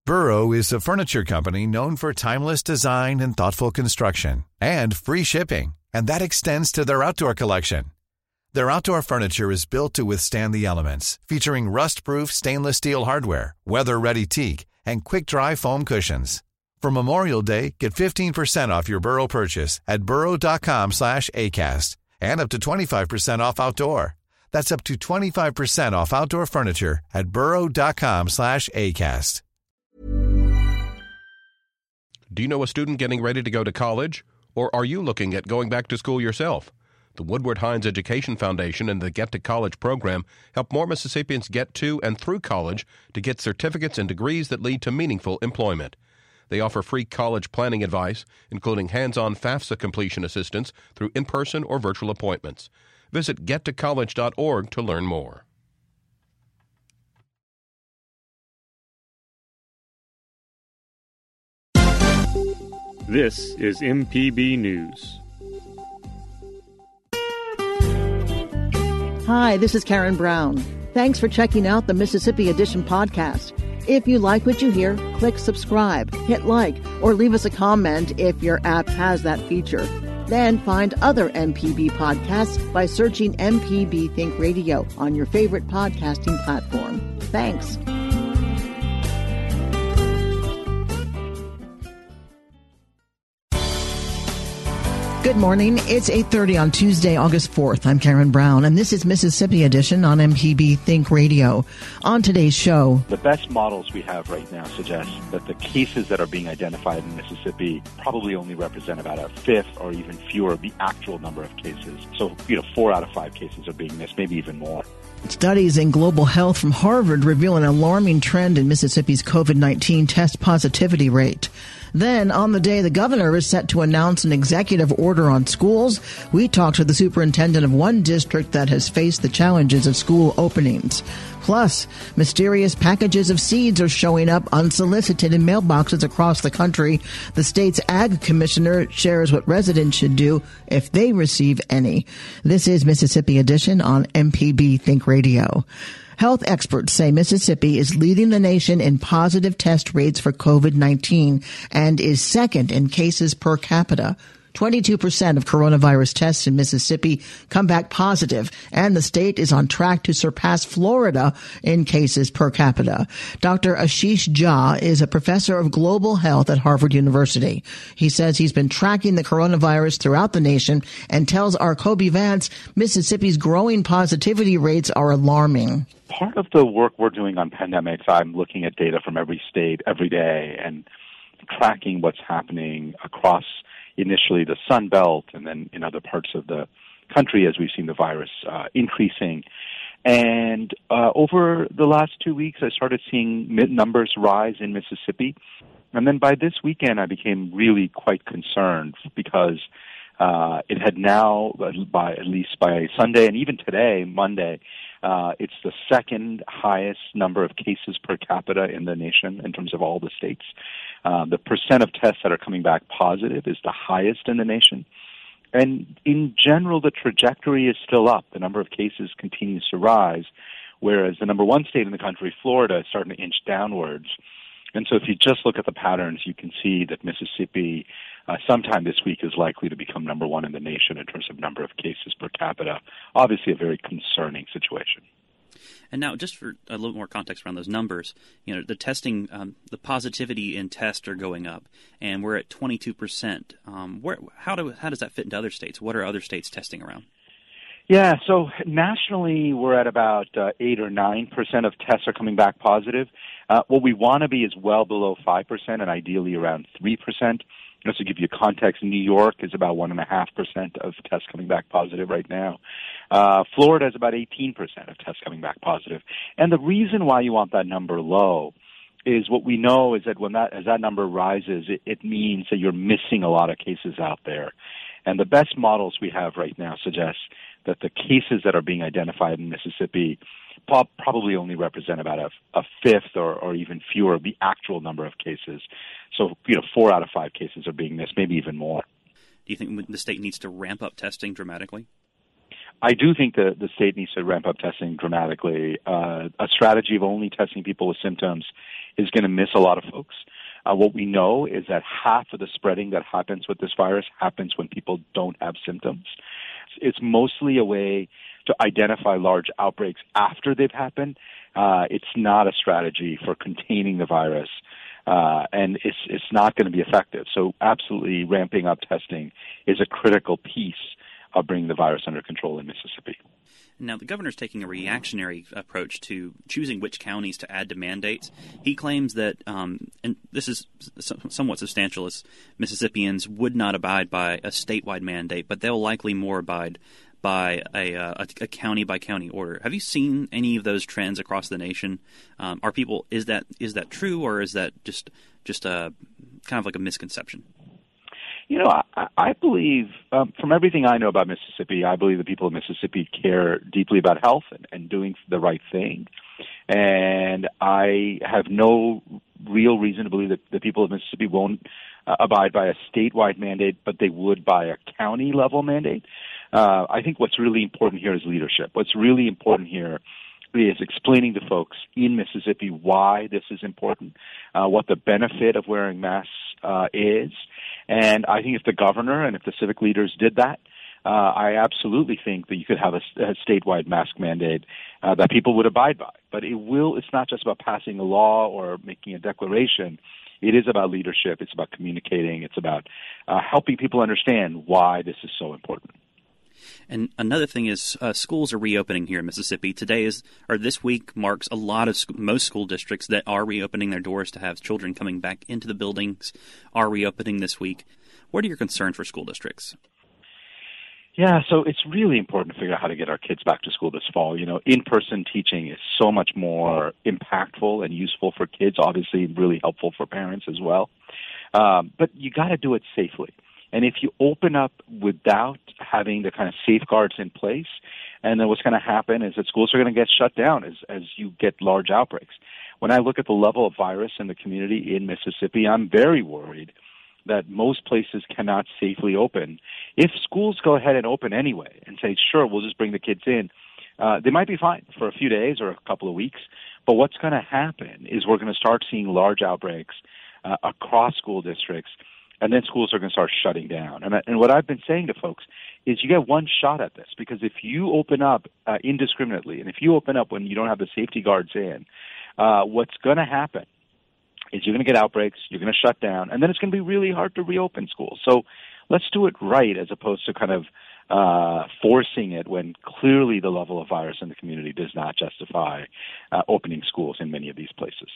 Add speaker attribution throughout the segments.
Speaker 1: Burrow is a furniture company known for timeless design and thoughtful construction, and free shipping, and that extends to their outdoor collection. Their outdoor furniture is built to withstand the elements, featuring rust-proof stainless steel hardware, weather-ready teak, and quick-dry foam cushions. For Memorial Day, get 15% off your Burrow purchase at burrow.com/ACAST and up to 25% off outdoor. That's up to 25% off outdoor furniture at burrow.com/ACAST.
Speaker 2: Do you know a student getting ready to go to college? Or are you looking at going back to school yourself? The Woodward Hines Education Foundation and the Get to College program help more Mississippians get to and through college to get certificates and degrees that lead to meaningful employment. They offer free college planning advice, including hands-on FAFSA completion assistance through in-person or virtual appointments. Visit gettocollege.org to learn more.
Speaker 3: This is MPB News.
Speaker 4: Hi, this is Karen Brown. Thanks for checking out the Mississippi Edition podcast. If you like what you hear, click subscribe, hit like, or leave us a comment if your app has that feature. Then find other MPB podcasts by searching MPB Think Radio on your favorite podcasting platform. Thanks. Good morning. It's 8:30 on Tuesday, August 4th. I'm Karen Brown, and this is Mississippi Edition on MPB Think Radio. On today's show,
Speaker 5: the best models we have right now suggest that the cases that are being identified in Mississippi probably only represent about a fifth or even fewer of the actual number of cases. So, 4 out of 5 cases are being missed, maybe even more.
Speaker 4: Studies in global health from Harvard reveal an alarming trend in Mississippi's COVID-19 test positivity rate. Then, on the day the governor is set to announce an executive order on schools, we talk to the superintendent of one district that has faced the challenges of school openings. Plus, mysterious packages of seeds are showing up unsolicited in mailboxes across the country. The state's ag commissioner shares what residents should do if they receive any. This is Mississippi Edition on MPB Think Radio. Health experts say Mississippi is leading the nation in positive test rates for COVID-19 and is second in cases per capita. 22% of coronavirus tests in Mississippi come back positive, and the state is on track to surpass Florida in cases per capita. Dr. Ashish Jha is a professor of global health at Harvard University. He says he's been tracking the coronavirus throughout the nation and tells our Kobe Vance Mississippi's growing positivity rates are alarming.
Speaker 5: Part of the work we're doing on pandemics, I'm looking at data from every state every day and tracking what's happening across initially the Sun Belt and then in other parts of the country as we've seen the virus increasing. And over the last 2 weeks, I started seeing numbers rise in Mississippi. And then by this weekend, I became really quite concerned because it had now, at least by Sunday and even today, Monday, it's the second highest number of cases per capita in the nation in terms of all the states. The percent of tests that are coming back positive is the highest in the nation. And in general, the trajectory is still up. The number of cases continues to rise, whereas the number one state in the country, Florida, is starting to inch downwards. And so if you just look at the patterns, you can see that Mississippi sometime this week is likely to become number one in the nation in terms of number of cases per capita. Obviously a very concerning situation.
Speaker 6: And now, just for a little more context around those numbers, the testing, the positivity in tests are going up, and we're at 22%. How does that fit into other states? What are other states testing around?
Speaker 5: Yeah, so nationally, we're at about 8 or 9% of tests are coming back positive. What we want to be is well below 5% and ideally around 3%. Just to give you context, New York is about 1.5% of tests coming back positive right now. Florida is about 18% of tests coming back positive. And the reason why you want that number low is what we know is that as that number rises, it means that you're missing a lot of cases out there. And the best models we have right now suggest that the cases that are being identified in Mississippi probably only represent about a fifth or even fewer of the actual number of cases. So, 4 out of 5 cases are being missed, maybe even more.
Speaker 6: Do you think the state needs to ramp up testing dramatically?
Speaker 5: I do think the state needs to ramp up testing dramatically. A strategy of only testing people with symptoms is going to miss a lot of folks. What we know is that half of the spreading that happens with this virus happens when people don't have symptoms. It's mostly a way to identify large outbreaks after they've happened. It's not a strategy for containing the virus, and it's not going to be effective. So absolutely ramping up testing is a critical piece of bringing the virus under control in Mississippi.
Speaker 6: Now, the governor's taking a reactionary approach to choosing which counties to add to mandates. He claims that, and this is somewhat substantial, as Mississippians would not abide by a statewide mandate, but they'll likely more abide by a county-by-county order. Have you seen any of those trends across the nation? Is that true, or is that just a kind of like a misconception?
Speaker 5: You know, I believe, from everything I know about Mississippi, I believe the people of Mississippi care deeply about health and doing the right thing. And I have no real reason to believe that the people of Mississippi won't abide by a statewide mandate, but they would by a county-level mandate. I think what's really important here is leadership. What's really important here is explaining to folks in Mississippi why this is important, what the benefit of wearing masks is. And I think if the governor and if the civic leaders did that, I absolutely think that you could have a statewide mask mandate that people would abide by. But it's not just about passing a law or making a declaration. It is about leadership. It's about communicating. It's about helping people understand why this is so important.
Speaker 6: And another thing is schools are reopening here in Mississippi. This week marks a lot of most school districts that are reopening their doors to have children coming back into the buildings are reopening this week. What are your concerns for school districts?
Speaker 5: Yeah, so it's really important to figure out how to get our kids back to school this fall. You know, in-person teaching is so much more impactful and useful for kids, obviously really helpful for parents as well. But you got to do it safely. And if you open up without having the kind of safeguards in place, and then what's going to happen is that schools are going to get shut down as you get large outbreaks. When I look at the level of virus in the community in Mississippi, I'm very worried that most places cannot safely open. If schools go ahead and open anyway and say, sure, we'll just bring the kids in, they might be fine for a few days or a couple of weeks. But what's going to happen is we're going to start seeing large outbreaks across school districts, and then schools are going to start shutting down. And what I've been saying to folks is you get one shot at this, because if you open up indiscriminately, and if you open up when you don't have the safety guards in, what's going to happen is you're going to get outbreaks, you're going to shut down, and then it's going to be really hard to reopen schools. So let's do it right as opposed to kind of forcing it when clearly the level of virus in the community does not justify opening schools in many of these places.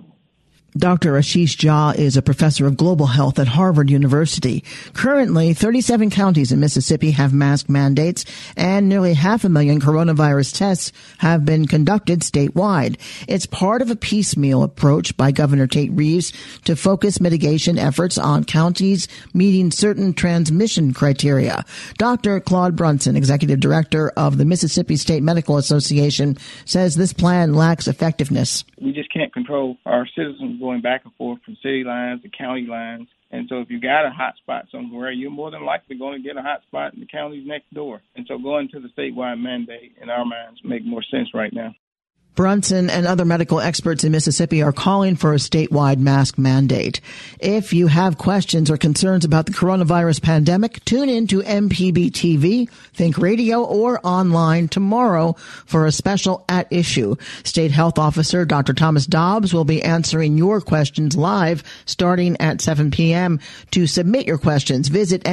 Speaker 4: Dr. Ashish Jha is a professor of global health at Harvard University. Currently, 37 counties in Mississippi have mask mandates, and nearly 500,000 coronavirus tests have been conducted statewide. It's part of a piecemeal approach by Governor Tate Reeves to focus mitigation efforts on counties meeting certain transmission criteria. Dr. Claude Brunson, executive director of the Mississippi State Medical Association, says this plan lacks effectiveness.
Speaker 7: We just can't control our citizens going back and forth from city lines to county lines. And so if you got a hot spot somewhere, you're more than likely going to get a hot spot in the counties next door. And so going to the statewide mandate, in our minds, make more sense right now.
Speaker 4: Brunson and other medical experts in Mississippi are calling for a statewide mask mandate. If you have questions or concerns about the coronavirus pandemic, tune in to MPB TV, Think Radio, or online tomorrow for a special At Issue. State Health Officer Dr. Thomas Dobbs will be answering your questions live starting at 7 p.m. To submit your questions, visit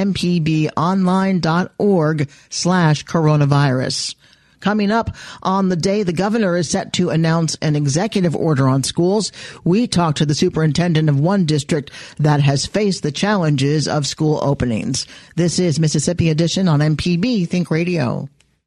Speaker 4: mpbonline.org/coronavirus. Coming up on the day the governor is set to announce an executive order on schools, we talk to the superintendent of one district that has faced the challenges of school openings. This is Mississippi Edition on MPB Think Radio.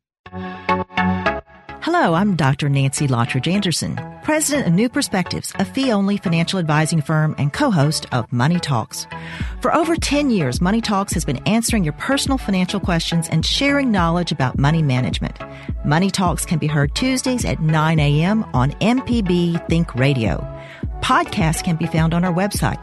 Speaker 8: Hello, I'm Dr. Nancy Lottridge Anderson, president of New Perspectives, a fee-only financial advising firm and co-host of Money Talks. For over 10 years, Money Talks has been answering your personal financial questions and sharing knowledge about money management. Money Talks can be heard Tuesdays at 9 a.m. on MPB Think Radio. Podcasts can be found on our website,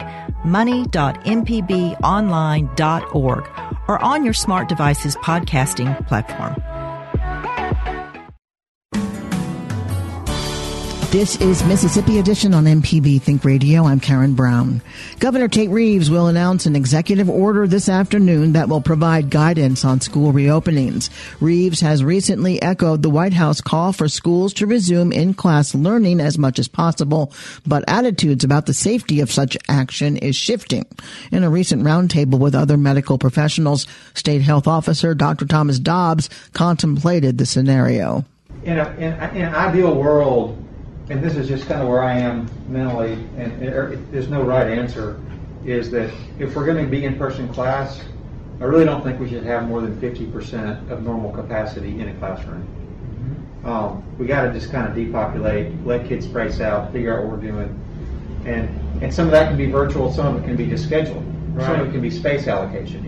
Speaker 8: money.mpbonline.org, or on your smart device's podcasting platform.
Speaker 4: This is Mississippi Edition on MPB Think Radio. I'm Karen Brown. Governor Tate Reeves will announce an executive order this afternoon that will provide guidance on school reopenings. Reeves has recently echoed the White House call for schools to resume in-class learning as much as possible, but attitudes about the safety of such action is shifting. In a recent roundtable with other medical professionals, State Health Officer Dr. Thomas Dobbs contemplated the scenario.
Speaker 9: In an ideal world, and this is just kind of where I am mentally, and there's no right answer, is that if we're going to be in-person class, I really don't think we should have more than 50% of normal capacity in a classroom. We got to just kind of depopulate, let kids space out, figure out what we're doing. And some of that can be virtual, some of it can be just scheduled. Right. Some of it can be space allocation,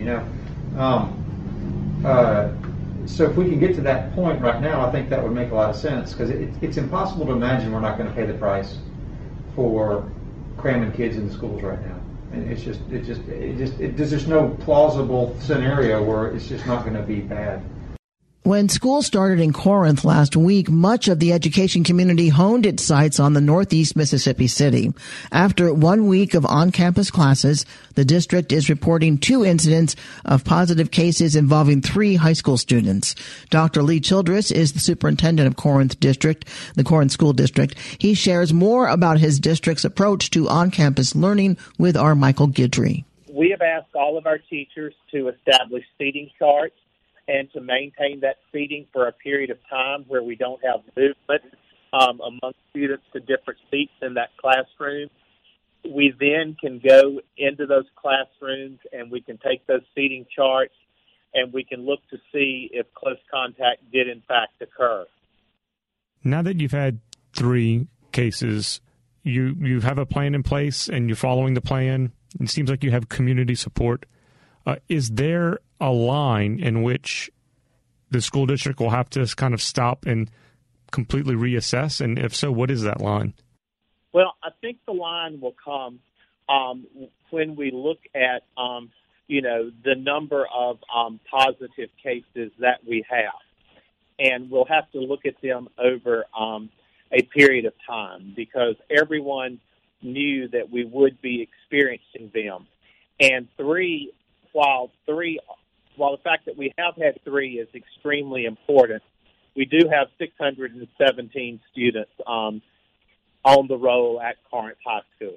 Speaker 9: So if we can get to that point right now, I think that would make a lot of sense, because it's impossible to imagine we're not going to pay the price for cramming kids in the schools right now. And there's just no plausible scenario where it's just not going to be bad.
Speaker 4: When school started in Corinth last week, much of the education community honed its sights on the northeast Mississippi city. After 1 week of on-campus classes, the district is reporting 2 incidents of positive cases involving 3 high school students. Dr. Lee Childress is the superintendent of Corinth District, the Corinth School District. He shares more about his district's approach to on-campus learning with our Michael Guidry.
Speaker 10: We have asked all of our teachers to establish seating charts and to maintain that seating for a period of time where we don't have movement among students to different seats in that classroom. We then can go into those classrooms and we can take those seating charts and we can look to see if close contact did in fact occur.
Speaker 11: Now that you've had 3 cases, you have a plan in place and you're following the plan. It seems like you have community support. Is there a line in which the school district will have to kind of stop and completely reassess? And if so, what is that line?
Speaker 10: Well, I think the line will come when we look at, the number of positive cases that we have. And we'll have to look at them over a period of time, because everyone knew that we would be experiencing them. And while the fact that we have had 3 is extremely important, we do have 617 students on the roll at Corinth High School.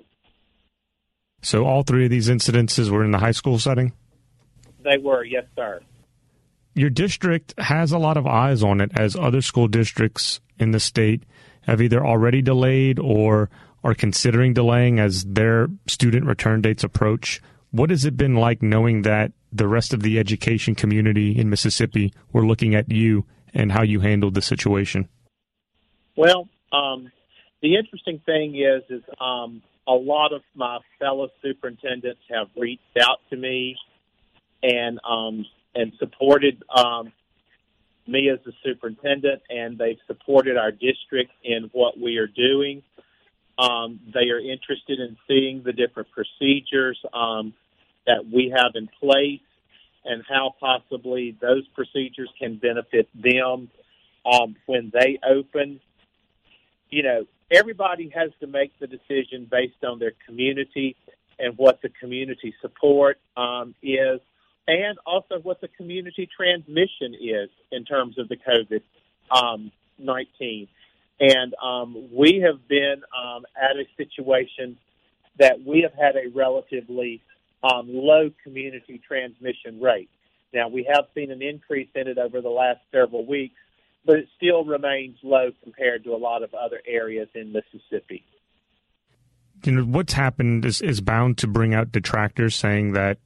Speaker 11: So all 3 of these incidences were in the high school setting?
Speaker 10: They were, yes, sir.
Speaker 11: Your district has a lot of eyes on it, as other school districts in the state have either already delayed or are considering delaying as their student return dates approach. What has it been like knowing that the rest of the education community in Mississippi were looking at you and how you handled the situation?
Speaker 10: Well, the interesting thing is a lot of my fellow superintendents have reached out to me and supported me as the superintendent, and they've supported our district in what we are doing. They are interested in seeing the different procedures that we have in place and how possibly those procedures can benefit them when they open. Everybody has to make the decision based on their community and what the community support is, and also what the community transmission is in terms of the COVID-19. And we have been at a situation that we have had a relatively low community transmission rate. Now, we have seen an increase in it over the last several weeks, but it still remains low compared to a lot of other areas in Mississippi.
Speaker 11: What's happened is bound to bring out detractors saying that,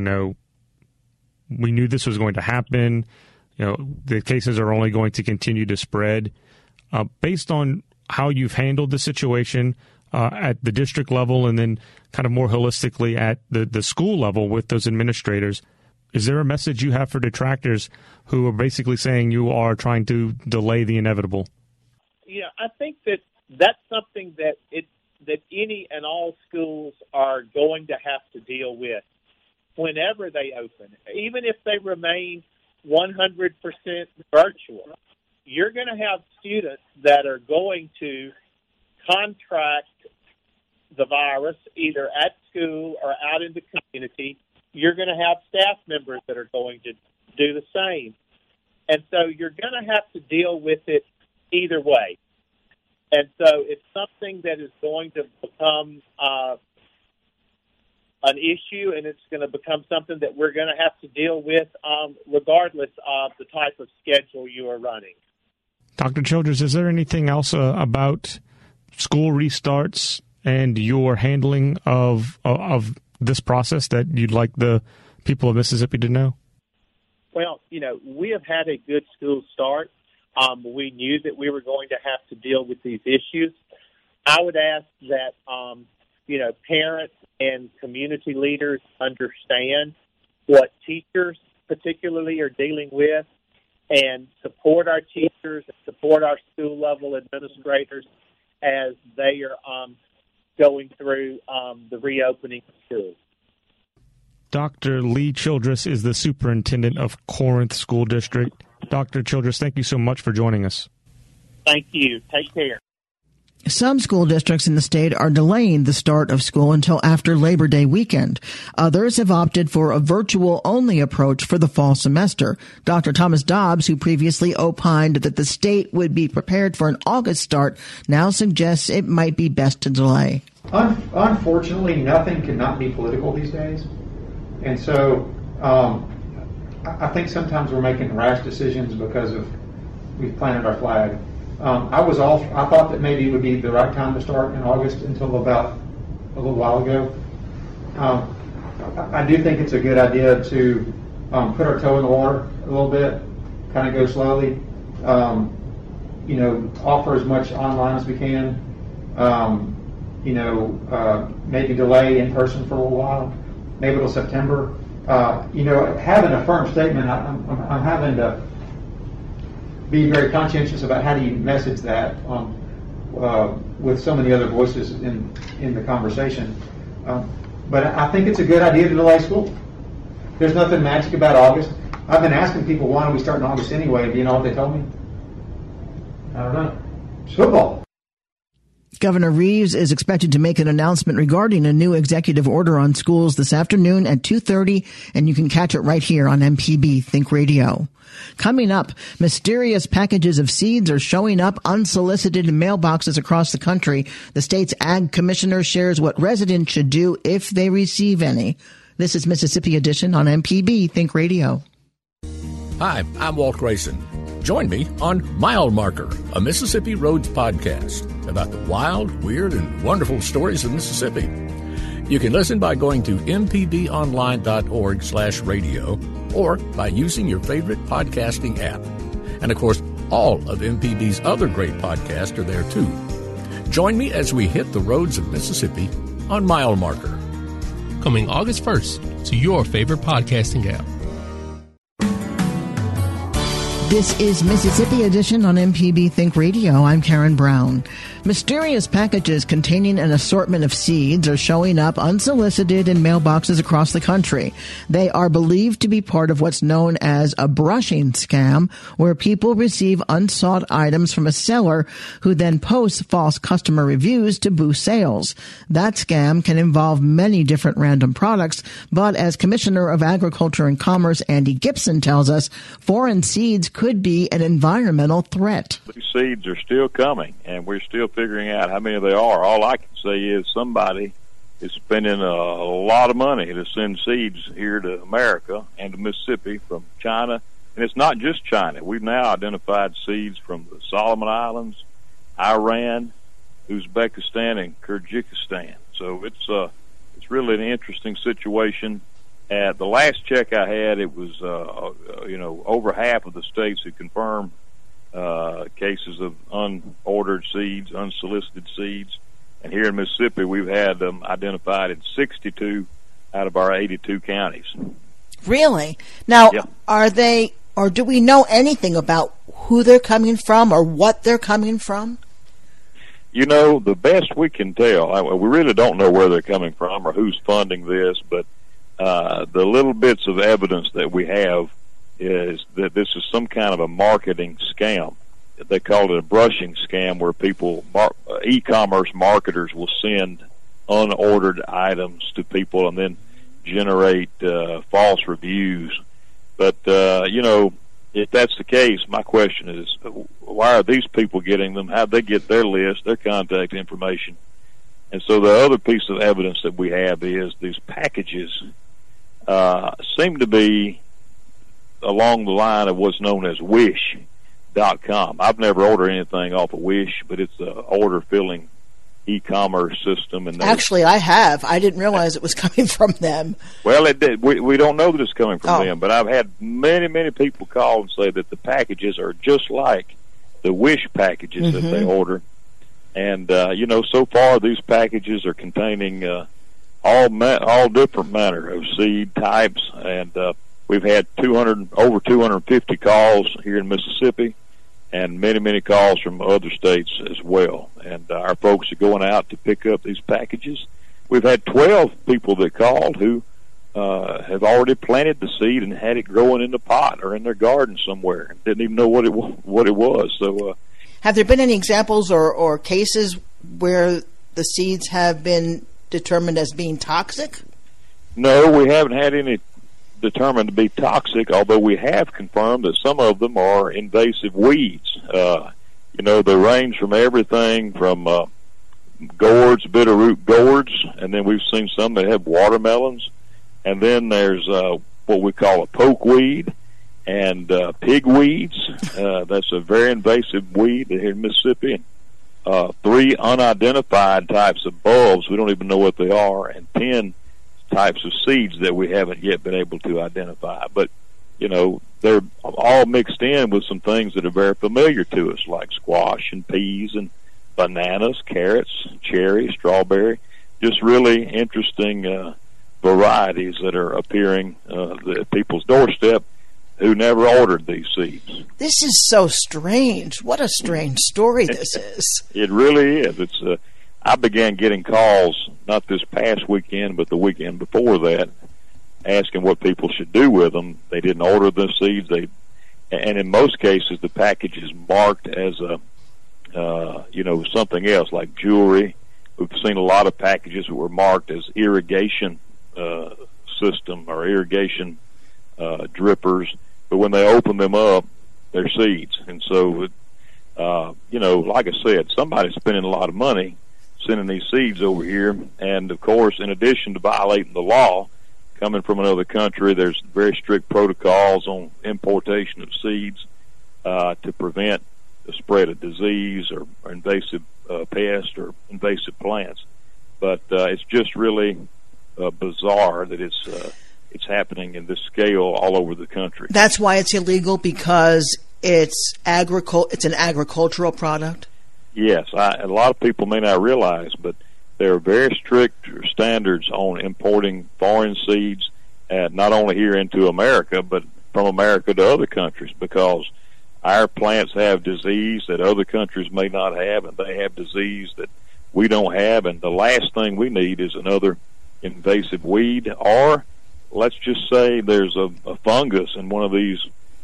Speaker 11: we knew this was going to happen. The cases are only going to continue to spread. Based on how you've handled the situation at the district level and then kind of more holistically at the school level with those administrators, is there a message you have for detractors who are basically saying you are trying to delay the inevitable?
Speaker 10: Yeah, I think that's something that any and all schools are going to have to deal with whenever they open, even if they remain 100% virtual. You're going to have students that are going to contract the virus either at school or out in the community, you're going to have staff members that are going to do the same. And so you're going to have to deal with it either way. And so it's something that is going to become an issue, and it's going to become something that we're going to have to deal with regardless of the type of schedule you are running.
Speaker 11: Dr. Childress, is there anything else about school restarts and your handling of this process that you'd like the people of Mississippi to know?
Speaker 10: Well, we have had a good school start. We knew that we were going to have to deal with these issues. I would ask that, parents and community leaders understand what teachers particularly are dealing with and support our teachers and support our school-level administrators as they are going through the reopening of schools.
Speaker 11: Dr. Lee Childress is the superintendent of Corinth School District. Dr. Childress, thank you so much for joining us.
Speaker 10: Thank you. Take care.
Speaker 4: Some school districts in the state are delaying the start of school until after Labor Day weekend. Others have opted for a virtual-only approach for the fall semester. Dr. Thomas Dobbs, who previously opined that the state would be prepared for an August start, now suggests it might be best to delay.
Speaker 9: Unfortunately, nothing cannot be political these days. And so I think sometimes we're making rash decisions because we've planted our flag. I thought that maybe it would be the right time to start in August until about a little while ago. I do think it's a good idea to put our toe in the water a little bit, kind of go slowly, offer as much online as we can, maybe delay in person for a little while, maybe till September. Having a firm statement, I'm having to be very conscientious about how do you message that with so many other voices in the conversation. But I think it's a good idea to delay school. There's nothing magic about August. I've been asking people, why don't we start in August anyway? Do you know what they told me? I don't know. It's football.
Speaker 4: Governor Reeves is expected to make an announcement regarding a new executive order on schools this afternoon at 2:30, and you can catch it right here on MPB Think Radio. Coming up, mysterious packages of seeds are showing up unsolicited in mailboxes across the country. The state's ag commissioner shares what residents should do if they receive any. This is Mississippi Edition on MPB Think Radio.
Speaker 12: Hi, I'm Walt Grayson. Join me on Mile Marker, a Mississippi Roads podcast about the wild, weird, and wonderful stories of Mississippi. You can listen by going to mpbonline.org/radio or by using your favorite podcasting app. And of course, all of MPB's other great podcasts are there too. Join me as we hit the roads of Mississippi on Mile Marker.
Speaker 13: Coming August 1st to your favorite podcasting app.
Speaker 4: This is Mississippi Edition on MPB Think Radio. I'm Karen Brown. Mysterious packages containing an assortment of seeds are showing up unsolicited in mailboxes across the country. They are believed to be part of what's known as a brushing scam, where people receive unsought items from a seller who then posts false customer reviews to boost sales. That scam can involve many different random products, but as Commissioner of Agriculture and Commerce Andy Gibson tells us, foreign seeds could be an environmental threat.
Speaker 14: These seeds are still coming, and we're still figuring out how many there are. All I can say is somebody is spending a lot of money to send seeds here to America and to Mississippi from China. And it's not just China. We've now identified seeds from the Solomon Islands, Iran, Uzbekistan, and Kyrgyzstan. So it's really an interesting situation. At the last check I had, it was over half of the states had confirmed cases of unordered seeds, unsolicited seeds, and here in Mississippi we've had them identified in 62 out of our 82 counties.
Speaker 15: Really? Now,
Speaker 14: yeah.
Speaker 15: Are they, or do we know anything about who they're coming from or what they're coming from?
Speaker 14: The best we can tell, we really don't know where they're coming from or who's funding this, but the little bits of evidence that we have is that this is some kind of a marketing scam. they call it a brushing scam, where e-commerce marketers will send unordered items to people and then generate false reviews. But if that's the case, my question is, why are these people getting them? How'd they get their list, their contact information? And so the other piece of evidence that we have is these packages seem to be along the line of what's known as Wish.com. I've never ordered anything off of Wish, but it's an order-filling e-commerce system. And
Speaker 15: actually, I have. I didn't realize it was coming from them.
Speaker 14: Well, it did. We don't know that it's coming from them, but I've had many people call and say that the packages are just like the Wish packages that they order. And so far these packages are containing all different manner of seed types, and we've had over 250 calls here in Mississippi, and many calls from other states as well. And our folks are going out to pick up these packages. We've had 12 people that called who have already planted the seed and had it growing in the pot or in their garden somewhere and didn't even know what it was. So,
Speaker 15: have there been any examples or cases where the seeds have been determined as being toxic?
Speaker 14: No, we haven't had any determined to be toxic, although we have confirmed that some of them are invasive weeds. They range from everything from gourds, bitterroot gourds, and then we've seen some that have watermelons, and then there's what we call a pokeweed and pigweeds. That's a very invasive weed here in Mississippi. 3 unidentified types of bulbs, we don't even know what they are, and 10 types of seeds that we haven't yet been able to identify. But, they're all mixed in with some things that are very familiar to us, like squash and peas and bananas, carrots, cherry, strawberry, just really interesting varieties that are appearing at people's doorstep who never ordered these seeds.
Speaker 15: This is so strange. What a strange story this is.
Speaker 14: It really is. I began getting calls, not this past weekend, but the weekend before that, asking what people should do with them. They didn't order the seeds. And in most cases, the package is marked as something else, like jewelry. We've seen a lot of packages that were marked as irrigation system or irrigation drippers, but when they open them up, they're seeds. And so, like I said, somebody's spending a lot of money sending these seeds over here. And of course, in addition to violating the law, coming from another country, there's very strict protocols on importation of seeds to prevent the spread of disease or invasive pests or invasive plants. But it's just really bizarre that it's happening in this scale all over the country.
Speaker 15: That's why it's illegal, because it's an agricultural product?
Speaker 14: Yes, a lot of people may not realize, but there are very strict standards on importing foreign seeds, not only here into America, but from America to other countries, because our plants have disease that other countries may not have, and they have disease that we don't have, and the last thing we need is another invasive weed, or let's just say there's a fungus in one of these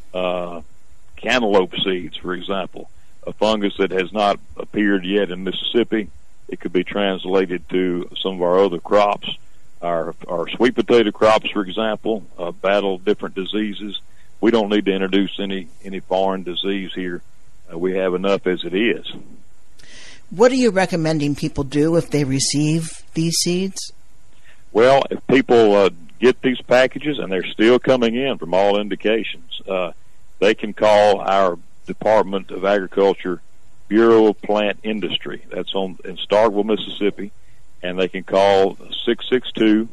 Speaker 14: cantaloupe seeds, for example, a fungus that has not appeared yet in Mississippi. It could be translated to some of our other crops. Our sweet potato crops, for example, battle different diseases. We don't need to introduce any foreign disease here. We have enough as it is.
Speaker 15: What are you recommending people do if they receive these seeds?
Speaker 14: Well, if people get these packages and they're still coming in from all indications, they can call our Department of Agriculture Bureau of Plant Industry. That's in Starkville, Mississippi, and they can call 662-325-3390,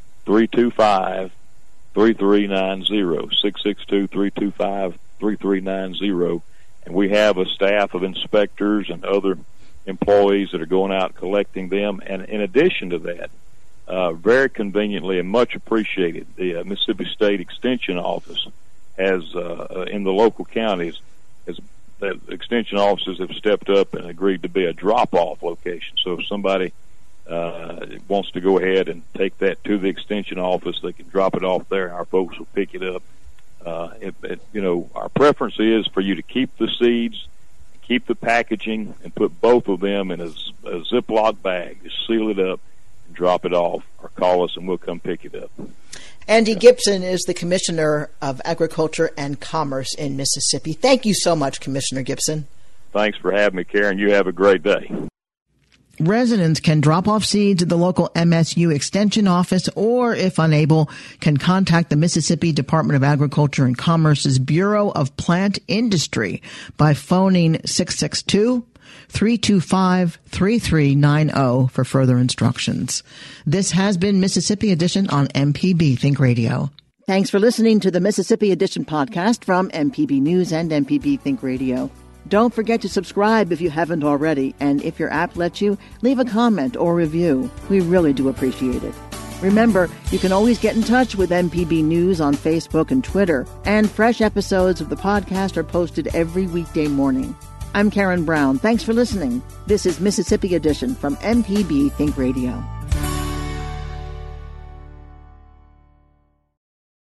Speaker 14: 662-325-3390, and we have a staff of inspectors and other employees that are going out collecting them. And in addition to that, very conveniently and much appreciated, the Mississippi State Extension Office has, in the local counties, the extension offices have stepped up and agreed to be a drop-off location. So if somebody wants to go ahead and take that to the extension office, they can drop it off there, and our folks will pick it up. Our preference is for you to keep the seeds, keep the packaging and put both of them in a Ziploc bag. Just seal it up and drop it off, or call us and we'll come pick it up.
Speaker 15: Andy Gibson is the Commissioner of Agriculture and Commerce in Mississippi. Thank you so much, Commissioner Gibson.
Speaker 14: Thanks for having me, Karen. You have a great day.
Speaker 4: Residents can drop off seeds at the local MSU Extension office, or, if unable, can contact the Mississippi Department of Agriculture and Commerce's Bureau of Plant Industry by phoning 662-325-3390 for further instructions. This has been Mississippi Edition on MPB Think Radio. Thanks for listening to the Mississippi Edition podcast from MPB News and MPB Think Radio. Don't forget to subscribe if you haven't already, and if your app lets you, leave a comment or review. We really do appreciate it. Remember, you can always get in touch with MPB News on Facebook and Twitter, and fresh episodes of the podcast are posted every weekday morning. I'm Karen Brown. Thanks for listening. This is Mississippi Edition from MPB Think Radio.